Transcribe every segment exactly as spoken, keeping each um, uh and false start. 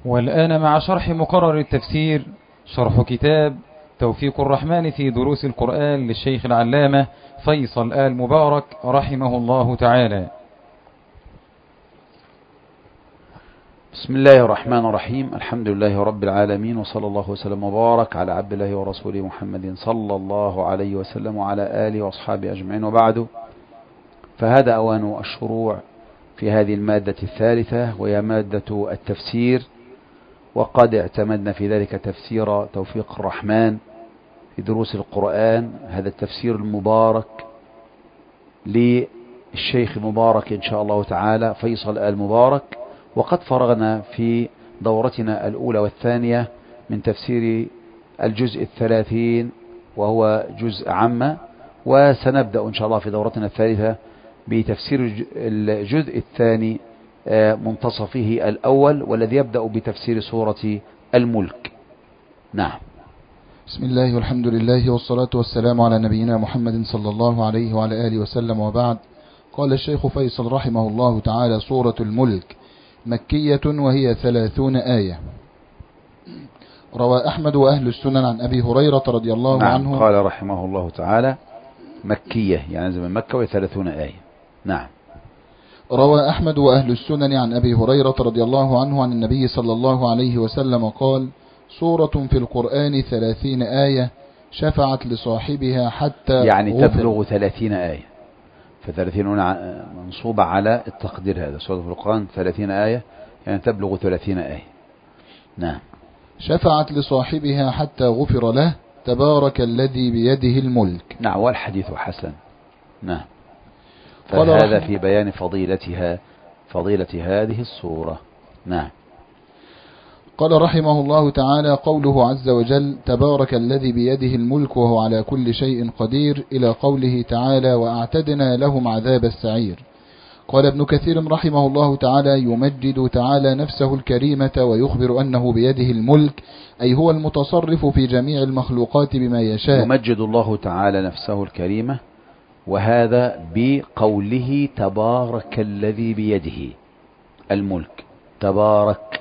والآن مع شرح مقرر التفسير، شرح كتاب توفيق الرحمن في دروس القرآن للشيخ العلامة فيصل آل مبارك رحمه الله تعالى. بسم الله الرحمن الرحيم. الحمد لله رب العالمين، وصلى الله وسلم وبارك على عبد الله ورسوله محمد صلى الله عليه وسلم وعلى آله وأصحابه أجمعين، وبعد، فهذا أوان الشروع في هذه المادة الثالثة، وهي مادة التفسير. وقد اعتمدنا في ذلك تفسير توفيق الرحمن في دروس القرآن، هذا التفسير المبارك للشيخ مبارك إن شاء الله تعالى فيصل آل مبارك. وقد فرغنا في دورتنا الأولى والثانية من تفسير الجزء الثلاثين وهو جزء عامة، وسنبدأ إن شاء الله في دورتنا الثالثة بتفسير الجزء الثاني منتصفه الأول، والذي يبدأ بتفسير سورة الملك. نعم. بسم الله والحمد لله والصلاة والسلام على نبينا محمد صلى الله عليه وعلى آله وسلم، وبعد. قال الشيخ فيصل رحمه الله تعالى: سورة الملك مكية وهي ثلاثون آية. روى أحمد وأهل السنن عن أبي هريرة رضي الله نعم. عنه. قال رحمه الله تعالى مكية يعني من مكة وهي ثلاثون آية. نعم. روى أحمد وأهل السنن عن أبي هريرة رضي الله عنه عن النبي صلى الله عليه وسلم قال: سورة في القرآن ثلاثين آية شفعت لصاحبها حتى يعني غفر. تبلغ ثلاثين آية، فثلاثين منصوبة على التقدير هذا. سورة في القرآن ثلاثين آية يعني تبلغ ثلاثين آية. نعم. شفعت لصاحبها حتى غفر له، تبارك الذي بيده الملك. نعم. والحديث حسن. نعم. فهذا في بيان فضيلتها، فضيلة هذه السورة. نعم. قال رحمه الله تعالى: قوله عز وجل: تبارك الذي بيده الملك وهو على كل شيء قدير، إلى قوله تعالى: وأعتدنا لهم عذاب السعير. قال ابن كثير رحمه الله تعالى: يمجد تعالى نفسه الكريمة ويخبر أنه بيده الملك، أي هو المتصرف في جميع المخلوقات بما يشاء. يمجد الله تعالى نفسه الكريمة، وهذا بقوله تبارك الذي بيده الملك. تبارك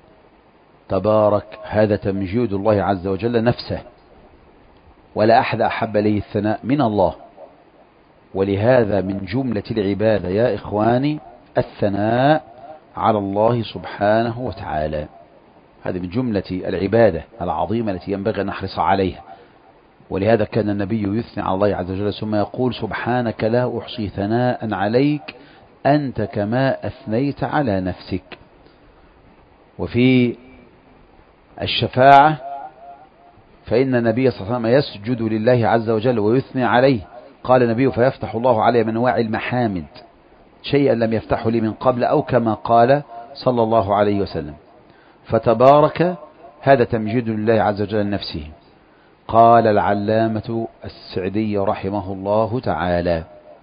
تبارك هذا تمجيد الله عز وجل نفسه، ولا أحد أحب إليه الثناء من الله. ولهذا من جملة العبادة يا إخواني الثناء على الله سبحانه وتعالى. هذه من جملة العبادة العظيمة التي ينبغي أن نحرص عليها. ولهذا كان النبي يثني على الله عز وجل ثم يقول: سبحانك لا أحصي ثناء عليك أنت كما أثنيت على نفسك. وفي الشفاعة فإن النبي صلى الله عليه وسلم يسجد لله عز وجل ويثني عليه. قال النبي: فيفتح الله علي من أنواع المحامد شيئا لم يفتحه لي من قبل، أو كما قال صلى الله عليه وسلم. فتبارك هذا تمجيد لله عز وجل لنفسه. قال العلامة السعدي رحمه الله تعالى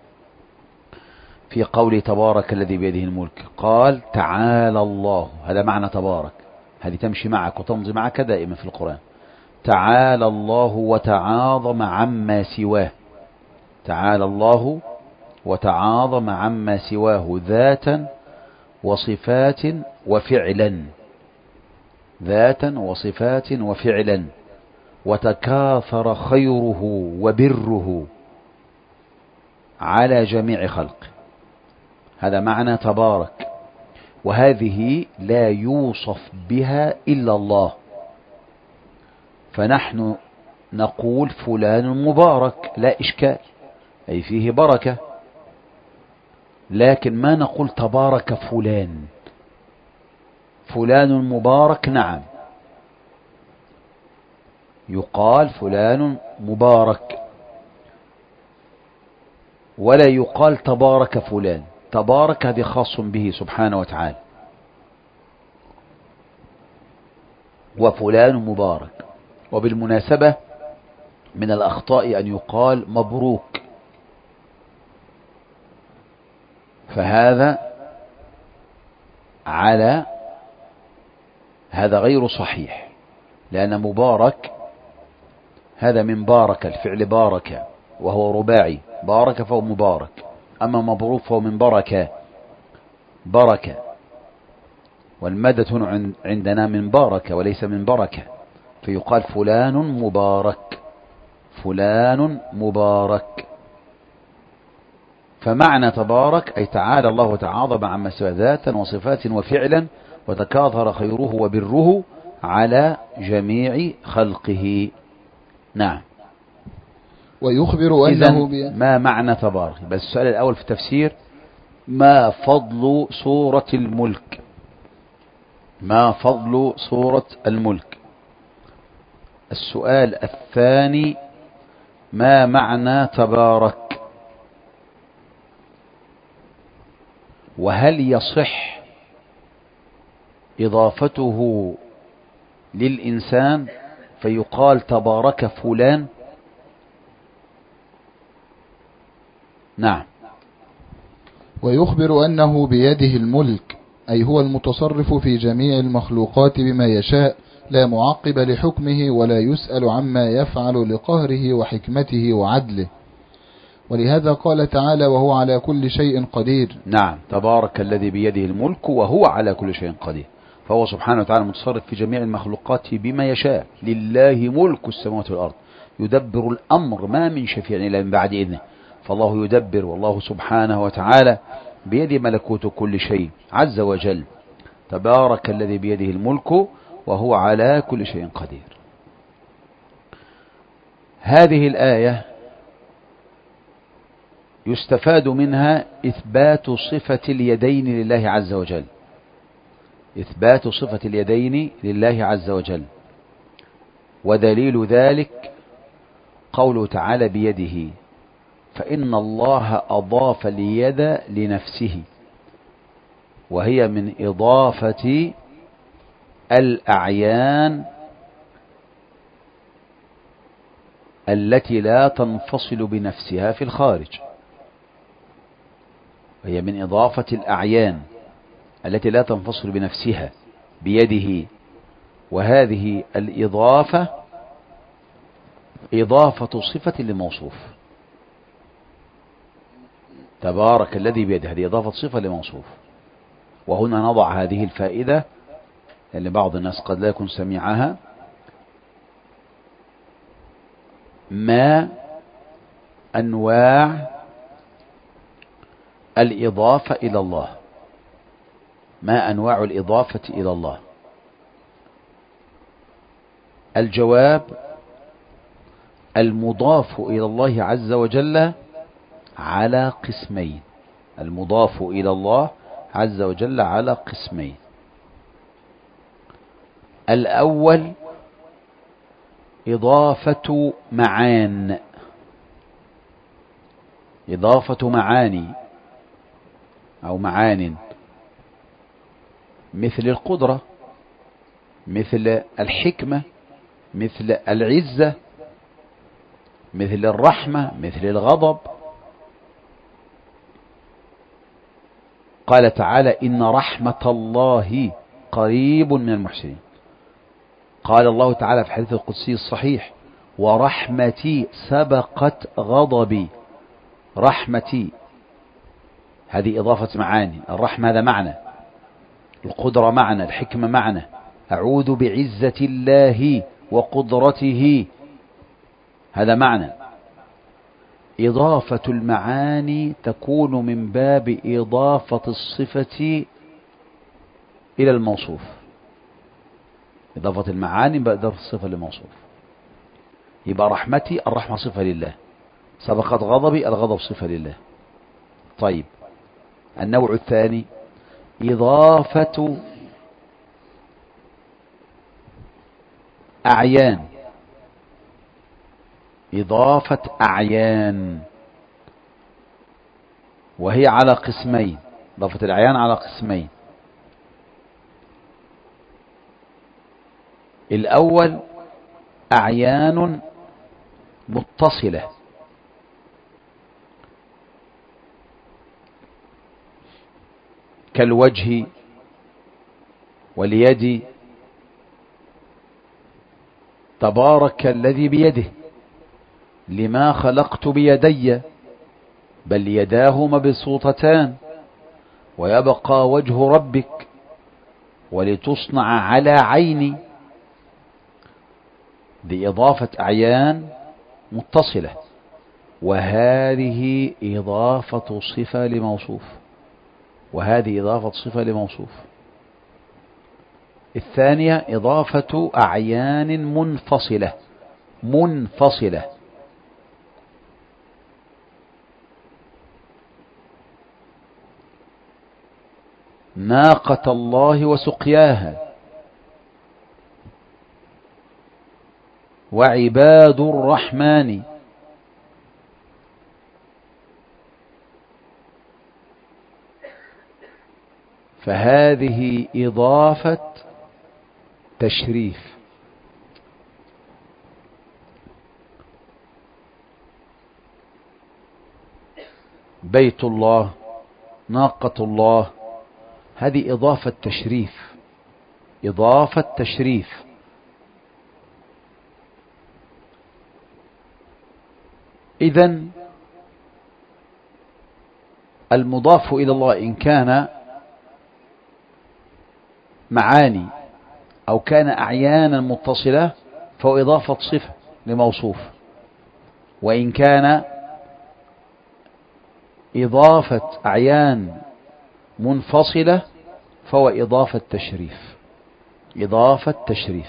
في قول تبارك الذي بيده الملك، قال: تعالى الله. هذا معنى تبارك، هذه تمشي معك وتمضي معك دائما في القرآن. تعالى الله وتعاظم عما سواه. تعالى الله وتعاظم عما سواه ذاتا وصفات وفعلا. ذاتا وصفات وفعلا. وتكاثر خيره وبره على جميع خلقه. هذا معنى تبارك، وهذه لا يوصف بها إلا الله. فنحن نقول فلان مبارك لا إشكال، أي فيه بركة، لكن ما نقول تبارك فلان. فلان مبارك نعم، يقال فلان مبارك، ولا يقال تبارك فلان. تبارك هذه خاص به سبحانه وتعالى. وفلان مبارك. وبالمناسبة من الأخطاء أن يقال مبروك، فهذا على هذا غير صحيح، لأن مبارك هذا من بارك، الفعل بارك وهو رباعي، بارك فهو مبارك. أما مبروك فهو من بركة، بركة. والمادة هنا عندنا من بارك وليس من بركة، فيقال فلان مبارك، فلان مبارك. فمعنى تبارك أي تعالى الله وتعاظم عما سوى ذاتا وصفات وفعلا، وتكاثر خيره وبره على جميع خلقه. نعم. ويخبر أنه بي... ما معنى تبارك؟ بس السؤال الأول في التفسير: ما فضل سورة الملك؟ ما فضل سورة الملك؟ السؤال الثاني: ما معنى تبارك؟ وهل يصح إضافته للإنسان فيقال تبارك فلان؟ نعم. ويخبر أنه بيده الملك، أي هو المتصرف في جميع المخلوقات بما يشاء، لا معقب لحكمه ولا يسأل عما يفعل لقهره وحكمته وعدله. ولهذا قال تعالى: وهو على كل شيء قدير. نعم، تبارك الذي بيده الملك وهو على كل شيء قدير، فهو سبحانه وتعالى متصرف في جميع المخلوقات بما يشاء. لله ملك السماوات والأرض، يدبر الأمر، ما من شفيع إلا من بعد إذنه، فالله يدبر، والله سبحانه وتعالى بيده ملكوت كل شيء عز وجل. تبارك الذي بيده الملك وهو على كل شيء قدير. هذه الآية يستفاد منها إثبات صفة اليدين لله عز وجل، إثبات صفة اليدين لله عز وجل. ودليل ذلك قوله تعالى بيده، فإن الله أضاف اليد لنفسه، وهي من إضافة الأعيان التي لا تنفصل بنفسها في الخارج، وهي من إضافة الأعيان التي لا تنفصل بنفسها بيده. وهذه الإضافة إضافة صفة لموصوف. تبارك الذي بيده، هذه إضافة صفة لموصوف. وهنا نضع هذه الفائدة لأن بعض الناس قد لا يكون سميعها: ما أنواع الإضافة إلى الله؟ ما أنواع الإضافة إلى الله؟ الجواب: المضاف إلى الله عز وجل على قسمين. المضاف إلى الله عز وجل على قسمين. الأول إضافة معان، إضافة معاني أو معان، مثل القدرة، مثل الحكمة، مثل العزة، مثل الرحمة، مثل الغضب. قال تعالى: إن رحمة الله قريب من المحسنين. قال الله تعالى في الحديث القدسي الصحيح: ورحمتي سبقت غضبي. رحمتي، هذه إضافة معاني. الرحمة هذا معنى، القدرة معنى، الحكمة معنى. أعوذ بعزة الله وقدرته، هذا معنى. إضافة المعاني تكون من باب إضافة الصفة إلى الموصوف. إضافة المعاني من باب إضافة الصفة للموصوف. يبقى رحمتي، الرحمة صفة لله. سبقت غضبي، الغضب صفة لله. طيب، النوع الثاني إضافة أعيان. إضافة أعيان وهي على قسمين. إضافة الأعيان على قسمين. الأول أعيان متصلة، كالوجه واليد. تبارك الذي بيده، لما خلقت بيدي، بل يداه مبسوطتان، ويبقى وجه ربك ولتصنع على عيني، دي إضافة أعيان متصلة، وهذه إضافة صفة لموصوف، وهذه إضافة صفة لموصوف. الثانية إضافة أعيان منفصلة منفصلة ناقة الله وسقياها، وعباد الرحمن، فهذه إضافة تشريف. بيت الله، ناقة الله، هذه إضافة تشريف، إضافة تشريف. إذن المضاف إلى الله إن كان معاني أو كان أعيانا متصلة فهو إضافة صفة لموصوف، وإن كان إضافة أعيان منفصلة فهو إضافة تشريف، إضافة تشريف.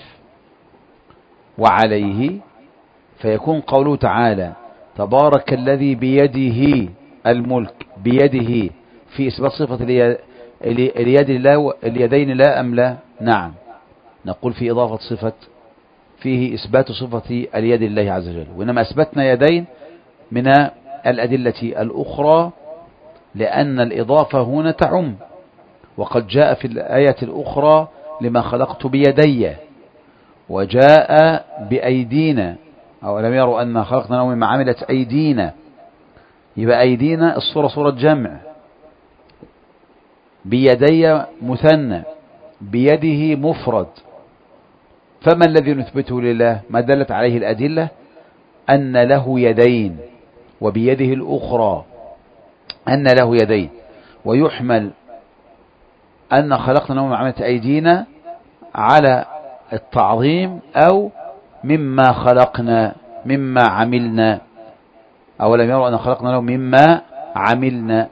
وعليه فيكون قوله تعالى تبارك الذي بيده الملك، بيده في إثبات صفة اليد الله اليدين لا أم لا؟ نعم، نقول في إضافة صفة، فيه إثبات صفة اليد الله عز وجل، وإنما أثبتنا يدين من الأدلة الأخرى لأن الإضافة هنا تعم، وقد جاء في الآية الأخرى لما خلقت بيدي، وجاء بأيدينا، أو لم يروا أن خلقنا مما عملت أيدينا، يبقى أيدينا الصورة صورة جمع، بيدي مثنى، بيده مفرد. فما الذي نثبته لله؟ ما دلت عليه الأدلة أن له يدين، وبيده الأخرى أن له يدين، ويحمل أن خلقنا مما عملت أيدينا على التعظيم أو مما خلقنا، مما عملنا، أولم يروا أن خلقنا له مما عملنا.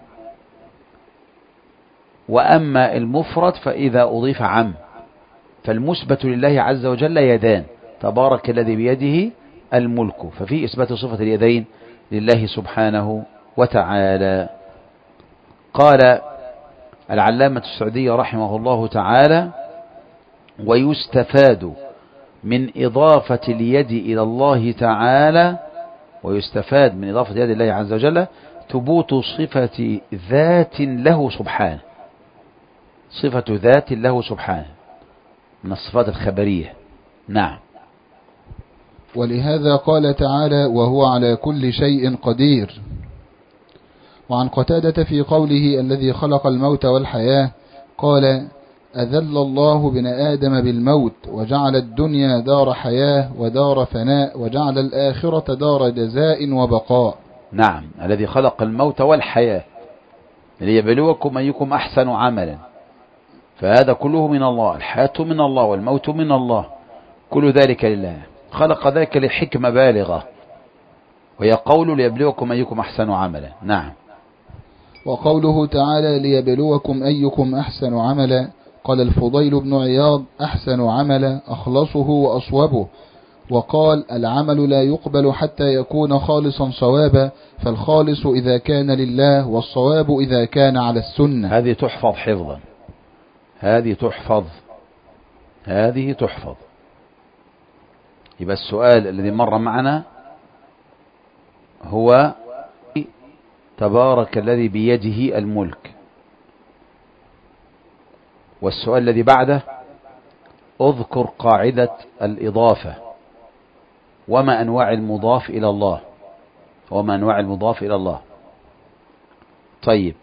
وأما المفرد فإذا أضيف عم، فالمثبت لله عز وجل يدان، تبارك الذي بيده الملك، ففي إثبات صفة اليدين لله سبحانه وتعالى. قال العلامة السعدي رحمه الله تعالى ويستفاد من إضافة اليد إلى الله تعالى، ويستفاد من إضافة يد الله عز وجل ثبوت صفة ذات له سبحانه، صفة ذات له سبحانه من الصفات الخبرية. نعم. ولهذا قال تعالى وهو على كل شيء قدير. وعن قتادة في قوله الذي خلق الموت والحياة قال أذل الله بن آدم بالموت وجعل الدنيا دار حياة ودار فناء وجعل الآخرة دار جزاء وبقاء. نعم، الذي خلق الموت والحياة ليبلوكم أيكم أحسن عملا، فهذا كله من الله، الحياة من الله والموت من الله، كل ذلك لله، خلق ذلك لحكمة بالغة، وهي قول ليبلوكم أيكم أحسن عملا. نعم. وقوله تعالى ليبلوكم أيكم أحسن عملا قال الفضيل بن عياض أحسن عملا أخلصه وأصوبه، وقال العمل لا يقبل حتى يكون خالصا صوابا، فالخالص إذا كان لله والصواب إذا كان على السنة. هذه تحفظ حفظا، هذه تحفظ، هذه تحفظ. يبقى السؤال الذي مر معنا هو تبارك الذي بيده الملك، والسؤال الذي بعده اذكر قاعدة الإضافة وما أنواع المضاف إلى الله، وما أنواع المضاف إلى الله. طيب،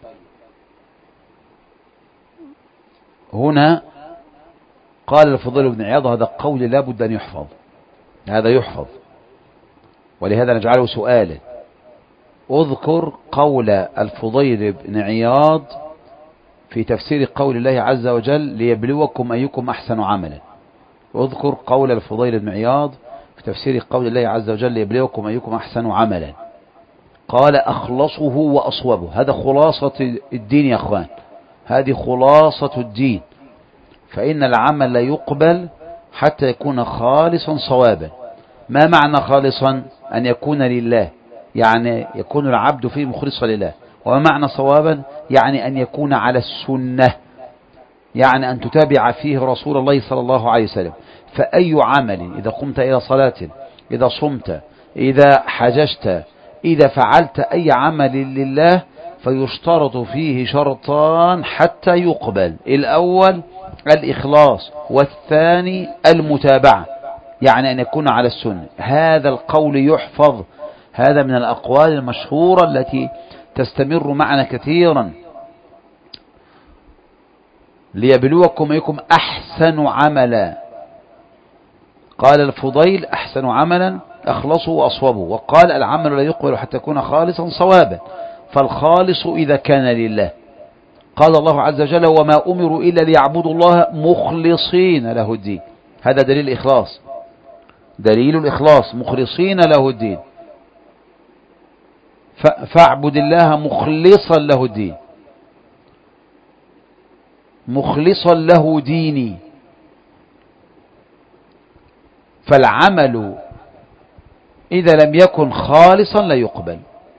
هنا قال الفضيل بن عياض هذا قول لا بد أن يحفظ، هذا يحفظ، ولهذا نجعله سؤالا. اذكر قول الفضيل بن عياض في تفسير قول الله عز وجل ليبلوكم أيكم أحسن عملا. واذكر قول الفضيل بن عياض في تفسير قول الله عز وجل ليبلوكم أيكم أحسن عملا، قال أخلصه وأصوبه. هذا خلاصة الدين يا أخوان، هذه خلاصة الدين. فإن العمل لا يقبل حتى يكون خالصا صوابا. ما معنى خالصا؟ أن يكون لله، يعني يكون العبد فيه مخلصا لله. وما معنى صوابا؟ يعني أن يكون على السنة، يعني أن تتابع فيه رسول الله صلى الله عليه وسلم. فأي عمل إذا قمت إلى صلاة، إذا صمت، إذا حججت، إذا فعلت أي عمل لله فيشترط فيه شرطان حتى يقبل: الأول الإخلاص، والثاني المتابعة، يعني أن يكون على السنة. هذا القول يحفظ، هذا من الأقوال المشهورة التي تستمر معنا كثيرا. ليبلوكم أيكم أحسن عملا، قال الفضيل أحسن عملا أخلصوا وأصوبوا، وقال العمل لا يقبل حتى يكون خالصا صوابا، فالخالص إذا كان لله. قال الله عز وجل وما أمروا إلا ليعبدوا الله مخلصين له الدين. هذا دليل الإخلاص، دليل الإخلاص، مخلصين له الدين. فاعبد الله مخلصا له الدين، مخلصا له ديني. فالعمل إذا لم يكن خالصا لا يقبل.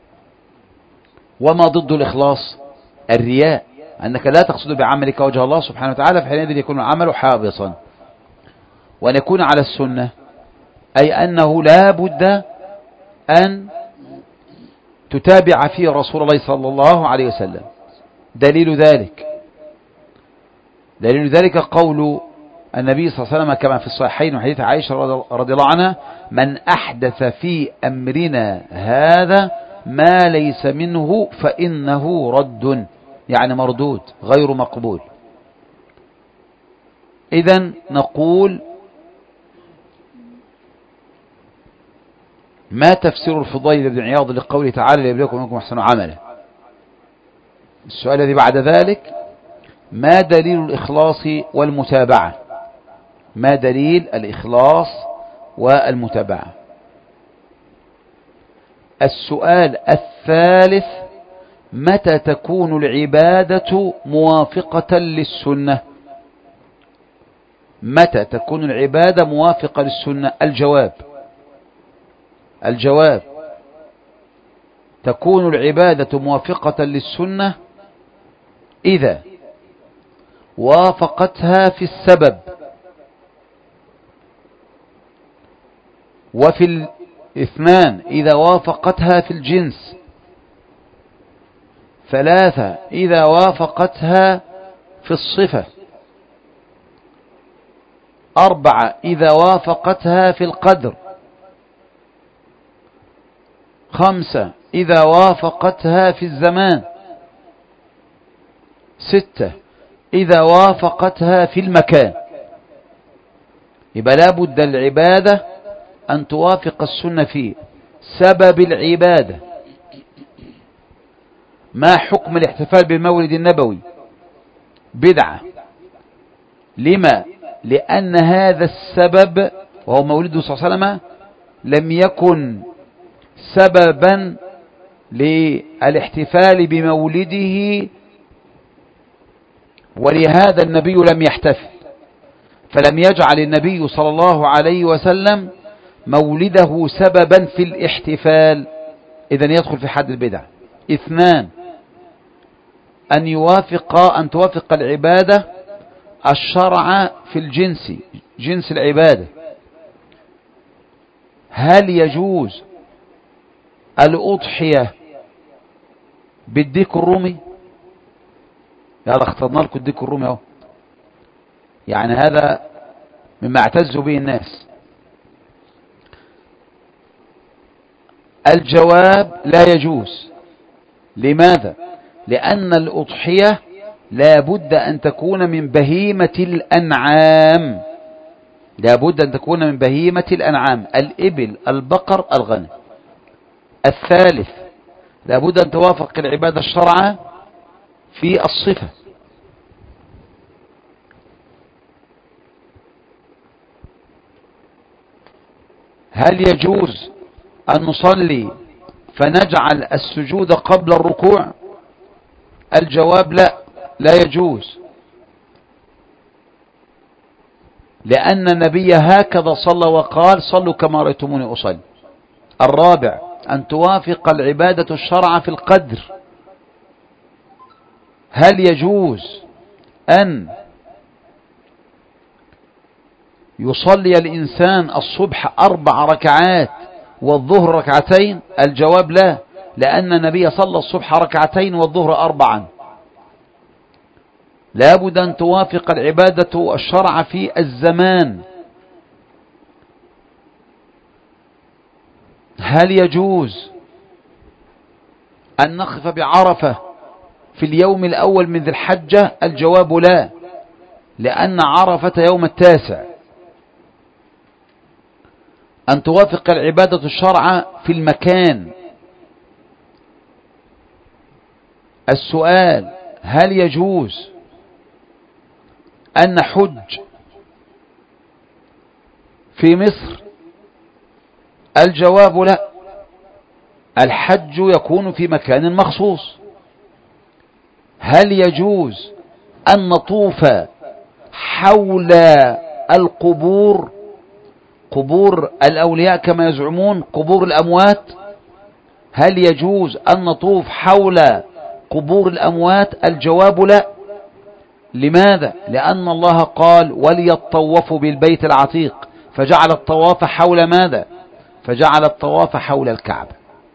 وما ضد الإخلاص؟ الرياء، أنك لا تقصد بعملك وجه الله سبحانه وتعالى، فحينئذ يكون العمل حابطا. وأن يكون على السنة أي أنه لا بد أن تتابع فيه رسول الله صلى الله عليه وسلم. دليل ذلك دليل ذلك قول النبي صلى الله عليه وسلم كما في الصحيحين وحديث عائشة رضي الله عنها: من أحدث في أمرنا هذا ما ليس منه فإنه رد، يعني مردود غير مقبول. إذن نقول: ما تفسير الفضيل بن عياض لقوله تعالى ليبلوكم أيكم أحسن عملا؟ السؤال الذي بعد ذلك: ما دليل الإخلاص والمتابعة؟ ما دليل الإخلاص والمتابعة؟ السؤال الثالث: متى تكون العبادة موافقة للسنة؟ متى تكون العبادة موافقة للسنة؟ الجواب الجواب تكون العبادة موافقة للسنة إذا وافقتها في السبب، وفي الاثنان إذا وافقتها في الجنس، ثلاثة إذا وافقتها في الصفة، أربعة إذا وافقتها في القدر، خمسة إذا وافقتها في الزمان، ستة إذا وافقتها في المكان. يبقى لابد العبادة أن توافق السنة في سبب العبادة. ما حكم الاحتفال بالمولد النبوي؟ بدعة. لما؟ لأن هذا السبب وهو مولده صلى الله عليه وسلم لم يكن سببا للاحتفال بمولده، ولهذا النبي لم يحتفل، فلم يجعل النبي صلى الله عليه وسلم مولده سببا في الاحتفال، إذن يدخل في حد البدع. اثنان: أن يوافق أن توافق العبادة الشرع في الجنس، جنس العبادة. هل يجوز الأضحية بالديك الرومي؟ يلا اخترنا لكم الديك الرومي اهو، يعني هذا مما اعتز به الناس. الجواب: لا يجوز. لماذا؟ لأن الأضحية لا بد أن تكون من بهيمة الأنعام، لا بد أن تكون من بهيمة الأنعام: الإبل، البقر، الغنم. الثالث: لا بد أن توافق العبادة الشرع في الصفة، هل يجوز أن نصلي فنجعل السجود قبل الركوع؟ الجواب لا، لا يجوز، لأن النبي هكذا صلى وقال صلوا كما رأيتموني أصلي. الرابع أن توافق العبادة الشرع في القدر. هل يجوز أن يصلي الإنسان الصبح أربع ركعات والظهر ركعتين؟ الجواب لا، لأن النبي صلى الصبح ركعتين والظهر أربعا. لابد أن توافق العبادة الشرع في الزمان. هل يجوز أن نقف بعرفة في اليوم الأول من ذي الحجة؟ الجواب لا، لأن عرفة يوم التاسع. أن توافق العبادة الشرع في المكان. السؤال: هل يجوز أن نحج في مصر؟ الجواب لا، الحج يكون في مكان مخصوص. هل يجوز أن نطوف حول القبور، قبور الأولياء كما يزعمون، قبور الأموات؟ هل يجوز أن نطوف حول قبور الأموات؟ الجواب لا. لماذا؟ لأن الله قال وليطوفوا بالبيت العتيق، فجعل الطواف حول ماذا؟ فجعل الطواف حول الكعبة.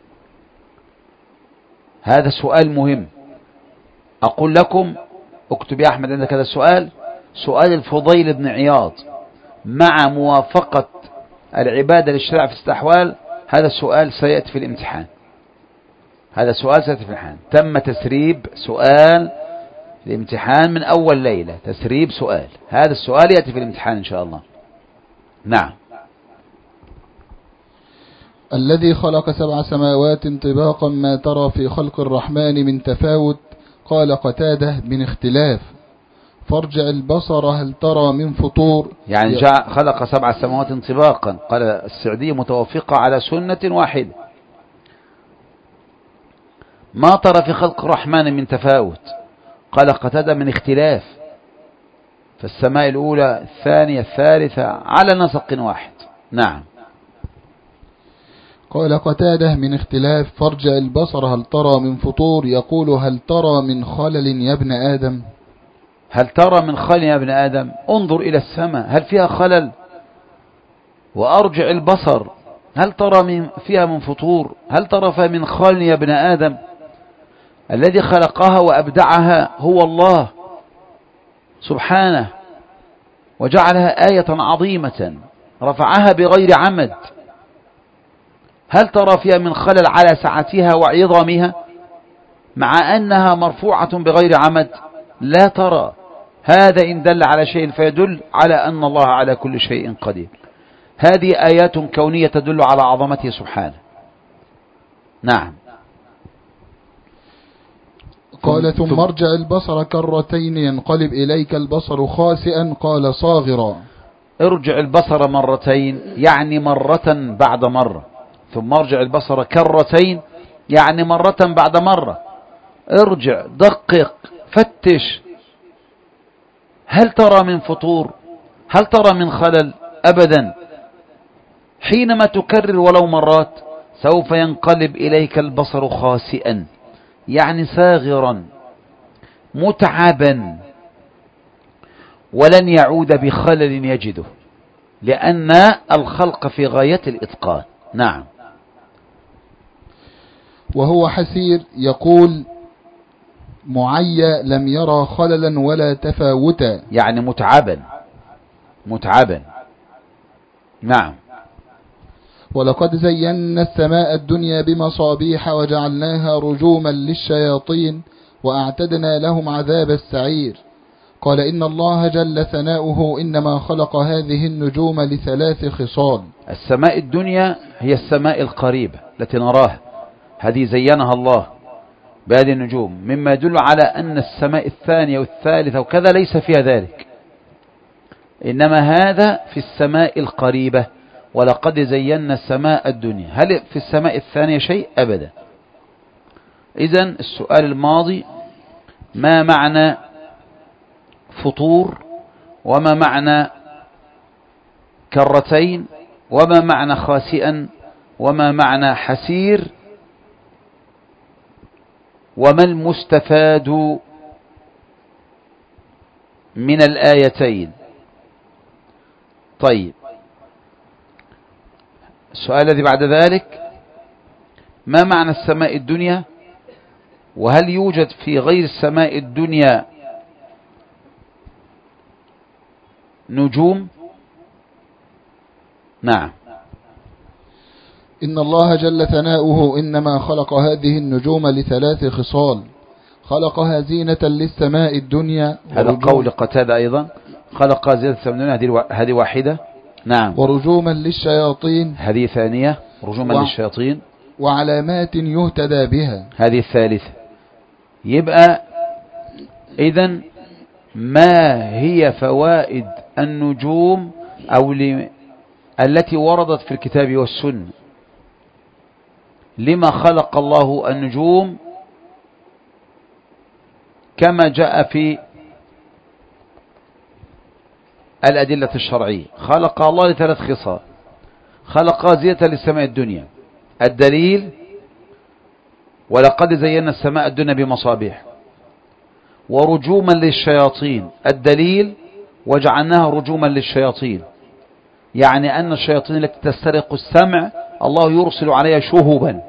هذا سؤال مهم. أقول لكم اكتب يا أحمد عندك هذا السؤال، سؤال الفضيل بن عياض مع موافقة العبادة للشرع في الاستحوال. هذا السؤال سيأتي في الامتحان، هذا السؤال سيأتي في الامتحان. تم تسريب سؤال الامتحان من أول ليلة، تسريب سؤال، هذا السؤال يأتي في الامتحان إن شاء الله. نعم. الذي خلق سبع سماوات طباقا ما ترى في خلق الرحمن من تفاوت. قال قتادة من اختلاف. فارجع البصر هل ترى من فطور. يعني جاء خلق سبع سماوات طباقا، قال السعدي متوافقة على سنة واحدة. ما ترى في خلق الرحمن من تفاوت، قال قتادة من اختلاف، فالسماء الأولى الثانية الثالثة على نسق واحد. نعم. قال قتادة من اختلاف. فارجع البصر هل ترى من فطور. يقول هل ترى من خلل يا ابن آدم. هل ترى من خلل يا ابن آدم، انظر إلى السماء هل فيها خلل، وأرجع البصر هل ترى من فيها من فطور، هل ترى فيها من خلل يا ابن آدم. الذي خلقها وأبدعها هو الله سبحانه، وجعلها آية عظيمة رفعها بغير عمد. هل ترى فيها من خلل على سعتها وعظمها مع أنها مرفوعة بغير عمد؟ لا ترى. هذا إن دل على شيء فيدل على أن الله على كل شيء قدير. هذه آيات كونية تدل على عظمته سبحانه. نعم. قال ثم ارجع البصر كرتين ينقلب إليك البصر خاسئا. قال صاغرا. ارجع البصر مرتين يعني مرة بعد مرة. ثم ارجع البصر كرتين يعني مرة بعد مرة. ارجع، دقق، فتش، هل ترى من فطور، هل ترى من خلل؟ أبدا. حينما تكرر ولو مرات سوف ينقلب إليك البصر خاسئا يعني ساغرا متعبا، ولن يعود بخلل يجده، لأن الخلق في غاية الإتقان. نعم. وهو حسير. يقول معي لم يرى خللا ولا تفاوتا يعني متعبا متعبا. نعم. ولقد زينا السماء الدنيا بمصابيح وجعلناها رجوما للشياطين وأعتدنا لهم عذاب السعير. قال إن الله جل ثناؤه إنما خلق هذه النجوم لثلاث خصال. السماء الدنيا هي السماء القريبة التي نراها، هذه زينها الله بهذه النجوم، مما يدل على أن السماء الثانية والثالثة وكذا ليس فيها ذلك، إنما هذا في السماء القريبة. ولقد زينا السماء الدنيا. هل في السماء الثانية شيء؟ أبدا. إذن السؤال الماضي ما معنى فطور، وما معنى كرتين، وما معنى خاسئا، وما معنى حسير، وما المستفاد من الآيتين. طيب، السؤال الذي بعد ذلك ما معنى السماء الدنيا، وهل يوجد في غير السماء الدنيا نجوم؟ نعم. إن الله جل ثناؤه إنما خلق هذه النجوم لثلاث خصال: خلقها زينة للسماء الدنيا، هذا قول قتادة أيضا، خلق زينة السماء الدنيا، هذه واحدة. نعم. ورجوما للشياطين، هذه ثانية، رجوما و... للشياطين. وعلامات يهتدى بها، هذه الثالثة. يبقى إذن ما هي فوائد النجوم أو ل... التي وردت في الكتاب والسنة؟ لما خلق الله النجوم كما جاء في الأدلة الشرعية؟ خلق الله لثلاث خصال: خلق زينة للسماء الدنيا، الدليل ولقد زينا السماء الدنيا بمصابيح، ورجوما للشياطين، الدليل وجعلناها رجوما للشياطين، يعني أن الشياطين التي تسترق السمع الله يرسل عليها شهبا.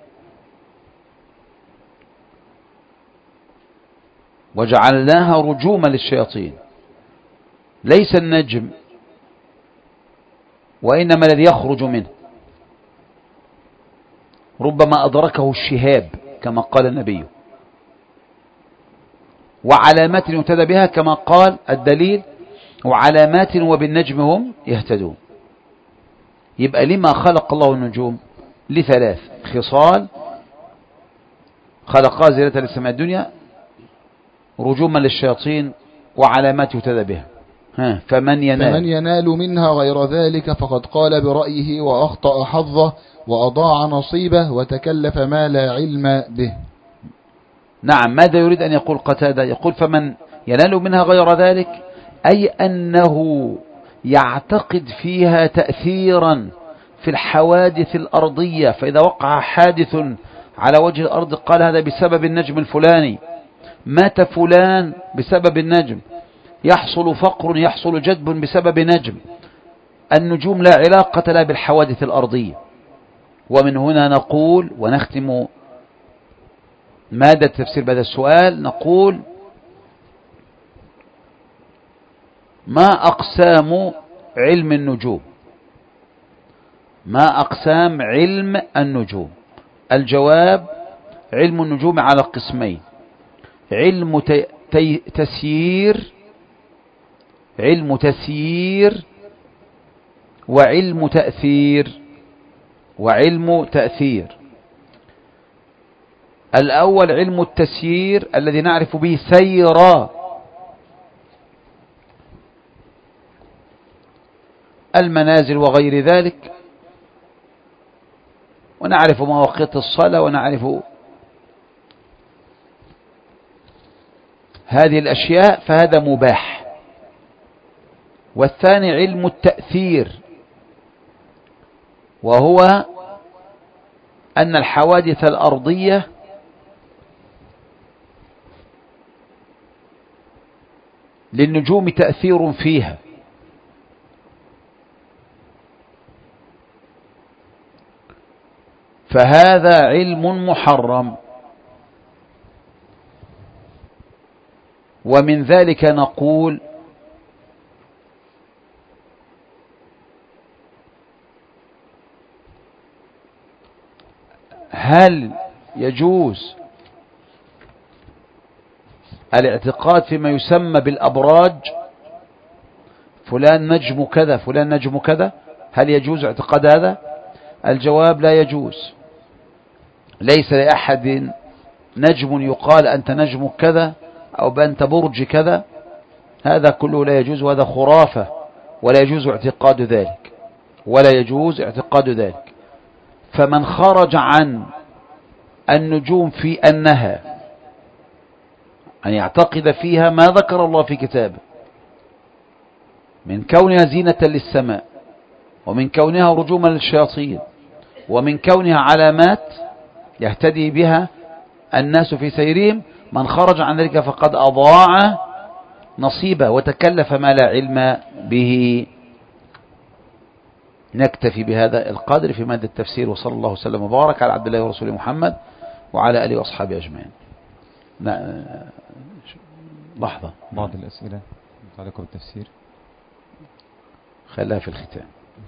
وجعلناها رجوما للشياطين. ليس النجم وإنما الذي يخرج منه، ربما أدركه الشهاب كما قال النبي، وعلامات يهتدى بها كما قال الدليل، وعلامات وبالنجم هم يهتدون. يبقى لما خلق الله النجوم؟ لثلاث خصال: خلقها زينة للسماء الدنيا، رجوما للشياطين، وعلامات يهتدى بها. ها فمن ينال فمن ينال منها غير ذلك فقد قال برأيه وأخطأ حظه وأضاع نصيبه وتكلف ما لا علم به. نعم. ماذا يريد أن يقول قتادة؟ يقول فمن ينال منها غير ذلك، أي أنه يعتقد فيها تأثيرا في الحوادث الأرضية، فإذا وقع حادث على وجه الأرض قال هذا بسبب النجم الفلاني، مات فلان بسبب النجم، يحصل فقر، يحصل جدب بسبب نجم. النجوم لا علاقة لها بالحوادث الأرضية. ومن هنا نقول ونختم مادة التفسير بهذا السؤال، نقول ما أقسام علم النجوم؟ ما أقسام علم النجوم؟ الجواب: علم النجوم على قسمين: علم تسيير علم تسيير وعلم تأثير وعلم تأثير. الأول علم التسيير الذي نعرف به سير المنازل وغير ذلك، ونعرف مواقيت الصلاة، ونعرف هذه الأشياء، فهذا مباح. والثاني علم التأثير، وهو أن الحوادث الأرضية للنجوم تأثير فيها، فهذا علم محرم. ومن ذلك نقول هل يجوز الاعتقاد فيما يسمى بالأبراج؟ فلان نجم كذا، فلان نجم كذا، هل يجوز اعتقاد هذا؟ الجواب: لا يجوز. ليس لأحد نجم يقال أنت نجم كذا أو أنت برج كذا، هذا كله لا يجوز، وهذا خرافة ولا يجوز اعتقاد ذلك. ولا يجوز اعتقاد ذلك. فمن خرج عن النجوم في أنها أن يعتقد فيها ما ذكر الله في كتابه من كونها زينة للسماء، ومن كونها رجوما للشياطين، ومن كونها علامات يهتدي بها الناس في سيرهم، من خرج عن ذلك فقد أضاع نصيبه وتكلف ما لا علم به. نكتفي بهذا القدر في مادة التفسير، وصلى الله وسلم وبارك على عبد الله ورسوله محمد وعلى آله وأصحابه أجمعين. لحظة، بعض الأسئلة متعلقة بالتفسير خلاها في الختام.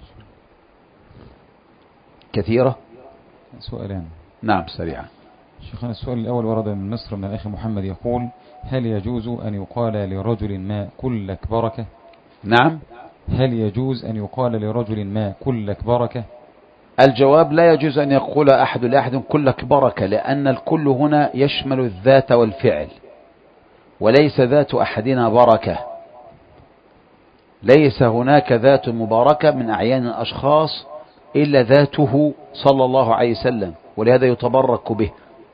كثيرة. سؤالان. نعم سريعا. شيخنا السؤال الأول ورد من مصر من الأخ محمد يقول: هل يجوز أن يقال لرجل ما كلك بركة؟ نعم. هل يجوز أن يقال لرجل ما كلك بركة؟ الجواب: لا يجوز أن يقول أحد لأحد كلك بركة، لأن الكل هنا يشمل الذات والفعل، وليس ذات أحدنا بركة. ليس هناك ذات مباركة من أعيان الأشخاص إلا ذاته صلى الله عليه وسلم، ولهذا يتبرك به.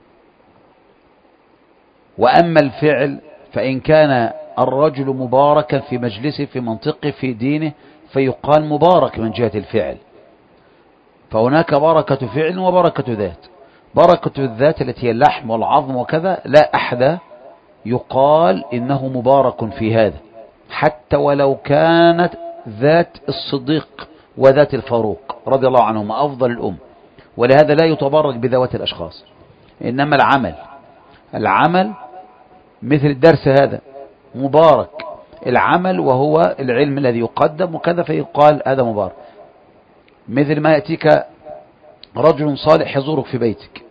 وأما الفعل فإن كان الرجل مباركا في مجلسه في منطقه في دينه فيقال مبارك من جهة الفعل. فهناك بركة فعل وبركة ذات. بركة الذات التي هي اللحم والعظم وكذا لا أحد يقال إنه مبارك في هذا، حتى ولو كانت ذات الصديق وذات الفاروق رضي الله عنهما أفضل الأم، ولهذا لا يتبرك بذوات الأشخاص. إنما العمل العمل مثل الدرس هذا مبارك، العمل وهو العلم الذي يقدم وكذا فيقال هذا مبارك. مثل ما يأتيك رجل صالح يزورك في بيتك،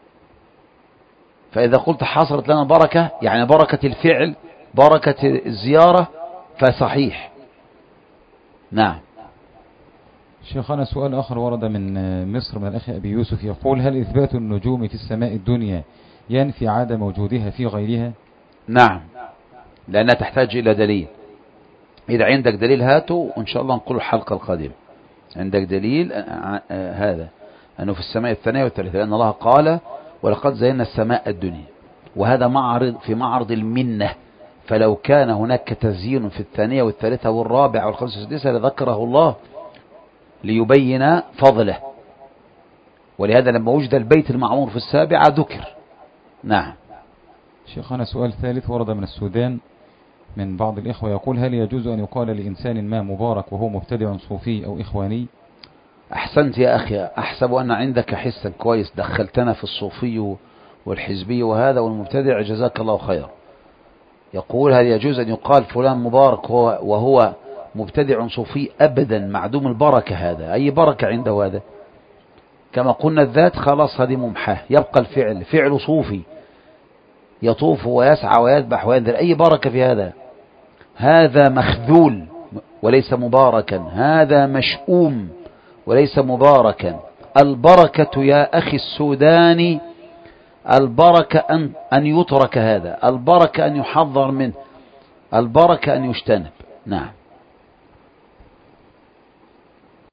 فإذا قلت حصلت لنا بركة يعني بركة الفعل بركة الزيارة فصحيح. نعم. شيخنا سؤال آخر ورد من مصر من الأخ أبي يوسف يقول: هل إثبات النجوم في السماء الدنيا ينفي عدم وجودها في غيرها؟ نعم، لأنها تحتاج إلى دليل. إذا عندك دليل هاته وإن شاء الله نقول الحلقة القادمة. عندك دليل هذا أنه في السماء الثانية والثالثة، لأن الله قال: ولقد زينا السماء الدنيا، وهذا معرض في معرض المنة، فلو كان هناك تزيين في الثانية والثالثة والرابعة والخامسة والسادسة لذكره الله ليبين فضله، ولهذا لما وجد البيت المعمور في السابعة ذكر. نعم. شيخنا سؤال ثالث ورد من السودان من بعض الإخوة يقول: هل يجوز أن يقال لإنسان ما مبارك وهو مبتدع صوفي أو إخواني؟ أحسنت يا أخي، أحسب أن عندك حسا كويس، دخلتنا في الصوفي والحزبي وهذا والمبتدع، جزاك الله خير. يقول: هل يجوز أن يقال فلان مبارك وهو مبتدع صوفي؟ أبدا، معدوم البركة هذا، أي بركة عنده هذا؟ كما قلنا الذات خلاص هذه ممحاه، يبقى الفعل فعل صوفي يطوف ويسعى ويذبح وينذر، أي بركة في هذا؟ هذا مخذول وليس مباركا، هذا مشؤوم وليس مباركا. البركة يا أخي السوداني، البركة أن, أن يترك هذا، البركة أن يحذر منه، البركة أن يجتنب. نعم.